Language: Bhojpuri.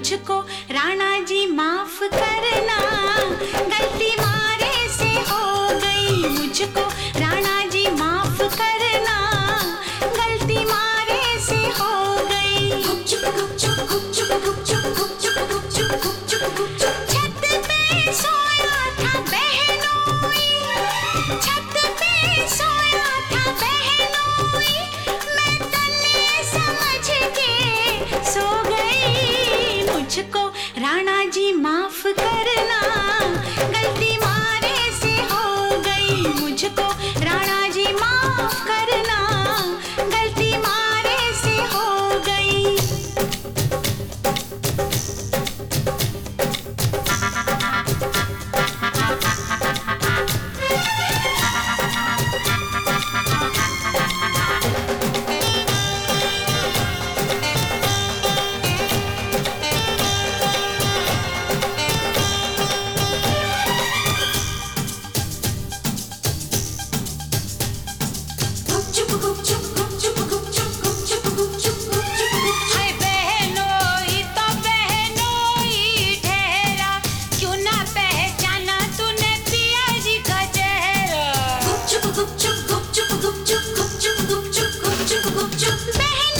मुझको राणा जी माफ करना, गलती मारे से हो गई। मुझको राणा जी माफ करना, गलती मारे से हो गई। गुपचुप गुपचुप गुपचुप गुपचुप गुपचुप गुपचुप गुपचुप गुपचुप। छत पे सोया था बहनोई, छत पे सोया था बहनोई, मैं तन्ने समझ के सो गई। मुझको राणा जी माफ करना, गलती मारे से हो गई। मुझको राणा जी माफ करना, गलती मारे से हो गई। गुपचुप गुपचुप गुपचुप गुपचुप गुपचुप गुपचुप गुपचुप। हाय बहनोई तो बहनोई ठहरा, क्यों ना पहचाना तूने पिया जी का चेहरा। गुपचुप गुपचुप गुपचुप गुपचुप गुपचुप गुपचुप गुपचुप गुपचुप। बहन